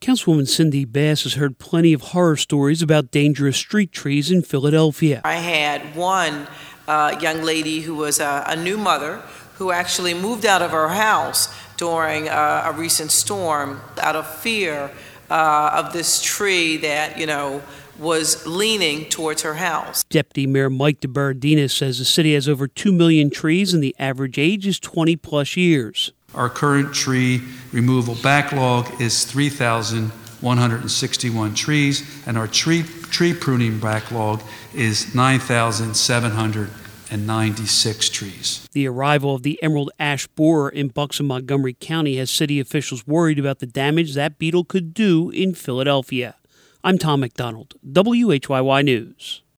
Councilwoman Cindy Bass has heard plenty of horror stories about dangerous street trees in Philadelphia. I had one young lady who was a new mother who actually moved out of her house during a recent storm out of fear of this tree that, was leaning towards her house. Deputy Mayor Mike DeBerardino says the city has over 2 million trees and the average age is 20 plus years. Our current tree removal backlog is 3,161 trees, and our tree pruning backlog is 9,796 trees. The arrival of the emerald ash borer in Bucks and Montgomery County has city officials worried about the damage that beetle could do in Philadelphia. I'm Tom McDonald, WHYY News.